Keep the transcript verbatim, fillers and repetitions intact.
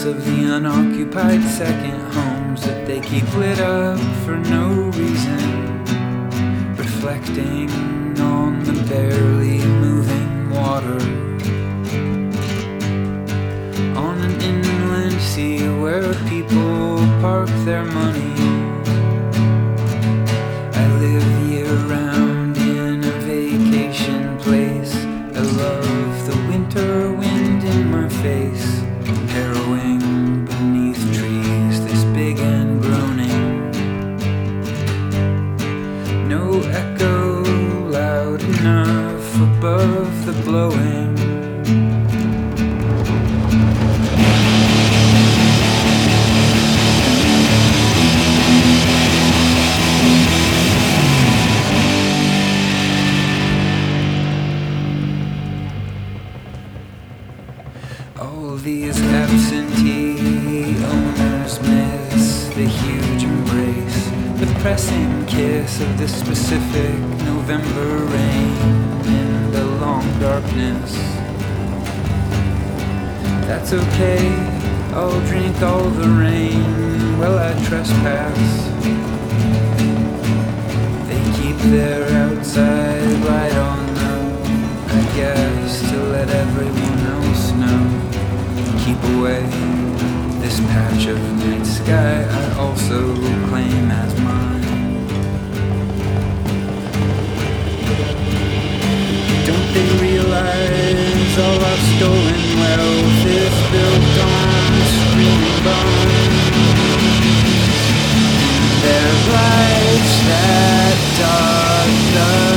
lights of the unoccupied second homes that they keep lit up for no reason, reflecting on the barely moving water on an inland sea where people park their money. I live year-round in a vacation place. I love the winter wind in my face, harrowing beneath trees this big and groaning. No echo loud enough above the blowing. All these absentee owners miss the huge embrace, the pressing kiss of the specific November rain in the long darkness. That's okay, I'll drink all the rain while I trespass. They keep their outside light on though, I guess to let everyone else know. Keep away this patch of night sky I also claim as mine. Don't they realize all our stolen wealth is built on screaming bones? Their lives that dark the